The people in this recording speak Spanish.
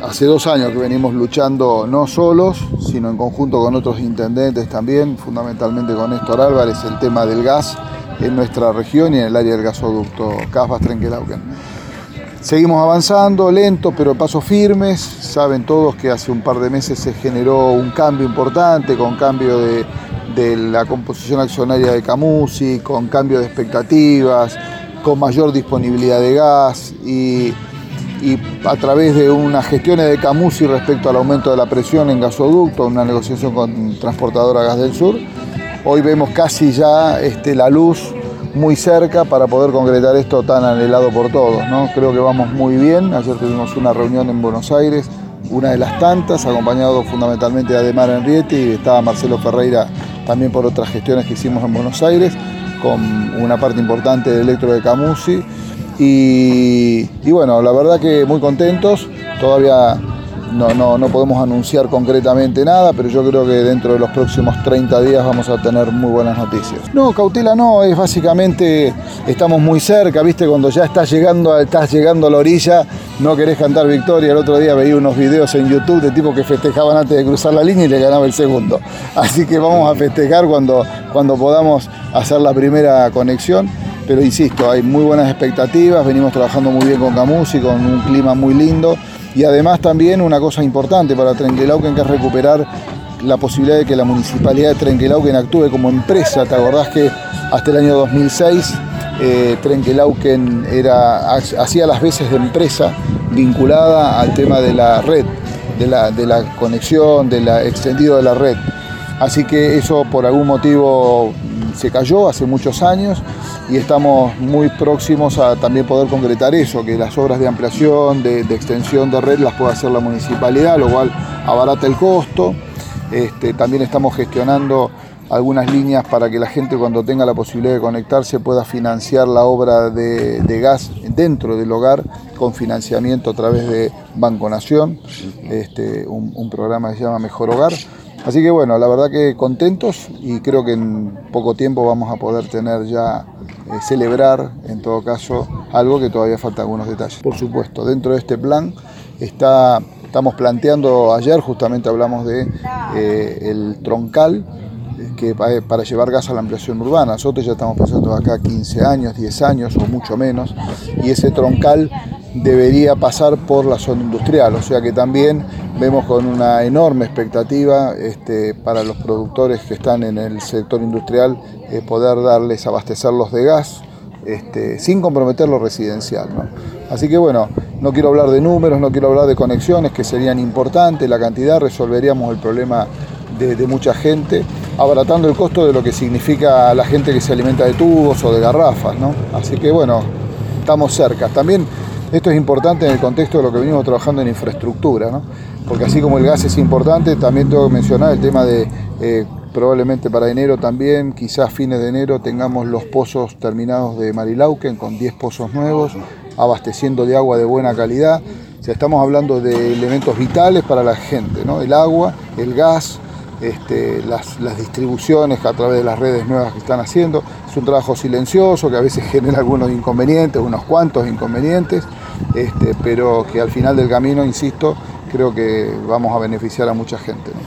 Hace 2 años que venimos luchando no solos, sino en conjunto con otros intendentes también, fundamentalmente con Néstor Álvarez, el tema del gas en nuestra región y en el área del gasoducto Casbah-Trenquelauquen. Seguimos avanzando, lento pero pasos firmes. Saben todos que hace un par de meses se generó un cambio importante, con cambio de la composición accionaria de Camusi, con cambio de expectativas, con mayor disponibilidad de gas y a través de unas gestiones de Camusi respecto al aumento de la presión en gasoducto, una negociación con Transportadora Gas del Sur, hoy vemos casi ya la luz muy cerca para poder concretar esto tan anhelado por todos, ¿no? Creo que vamos muy bien. Ayer tuvimos una reunión en Buenos Aires, una de las tantas, acompañado fundamentalmente de Ademar Henriette, y estaba Marcelo Ferreira también por otras gestiones que hicimos en Buenos Aires, con una parte importante del electro de Camusi. Y bueno, la verdad que muy contentos. Todavía no podemos anunciar concretamente nada, pero yo creo que dentro de los próximos 30 días vamos a tener muy buenas noticias. No, cautela no, es básicamente, estamos muy cerca, viste, cuando ya estás llegando a la orilla, no querés cantar victoria. El otro día veía unos videos en YouTube de tipos que festejaban antes de cruzar la línea y le ganaba el segundo. Así que vamos a festejar cuando podamos hacer la primera conexión. Pero insisto, hay muy buenas expectativas, venimos trabajando muy bien con Camusi, con un clima muy lindo. Y además también una cosa importante para Trenquelauquen, que es recuperar la posibilidad de que la Municipalidad de Trenquelauquen actúe como empresa. ¿Te acordás que hasta el año 2006 Trenquelauquen hacía las veces de empresa vinculada al tema de la red, de la conexión, del extendido de la red? Así que eso por algún motivo se cayó hace muchos años y estamos muy próximos a también poder concretar eso, que las obras de ampliación, de extensión de red las pueda hacer la municipalidad, lo cual abarata el costo. También estamos gestionando algunas líneas para que la gente, cuando tenga la posibilidad de conectarse, pueda financiar la obra de gas dentro del hogar con financiamiento a través de Banco Nación, un programa que se llama Mejor Hogar. Así que bueno, la verdad que contentos, y creo que en poco tiempo vamos a poder tener ya, celebrar en todo caso algo que todavía falta algunos detalles. Por supuesto, dentro de este plan estamos planteando, ayer justamente hablamos de el troncal, que para llevar gas a la ampliación urbana. Nosotros ya estamos pensando acá 15 años, 10 años o mucho menos, y ese troncal debería pasar por la zona industrial, o sea que también vemos con una enorme expectativa para los productores que están en el sector industrial, poder abastecerlos de gas sin comprometer lo residencial, ¿no? Así que bueno, no quiero hablar de números, no quiero hablar de conexiones que serían importantes, la cantidad, resolveríamos el problema de mucha gente, abaratando el costo de lo que significa la gente que se alimenta de tubos o de garrafas, ¿no? Así que bueno, estamos cerca. También esto es importante en el contexto de lo que venimos trabajando en infraestructura, ¿no? Porque así como el gas es importante, también tengo que mencionar el tema de probablemente para enero también, quizás fines de enero, tengamos los pozos terminados de Marilauquen con 10 pozos nuevos, abasteciendo de agua de buena calidad. O sea, estamos hablando de elementos vitales para la gente, ¿no? El agua, el gas, las distribuciones a través de las redes nuevas que están haciendo. Es un trabajo silencioso que a veces genera algunos inconvenientes, unos cuantos inconvenientes, pero que al final del camino, insisto, creo que vamos a beneficiar a mucha gente, ¿no?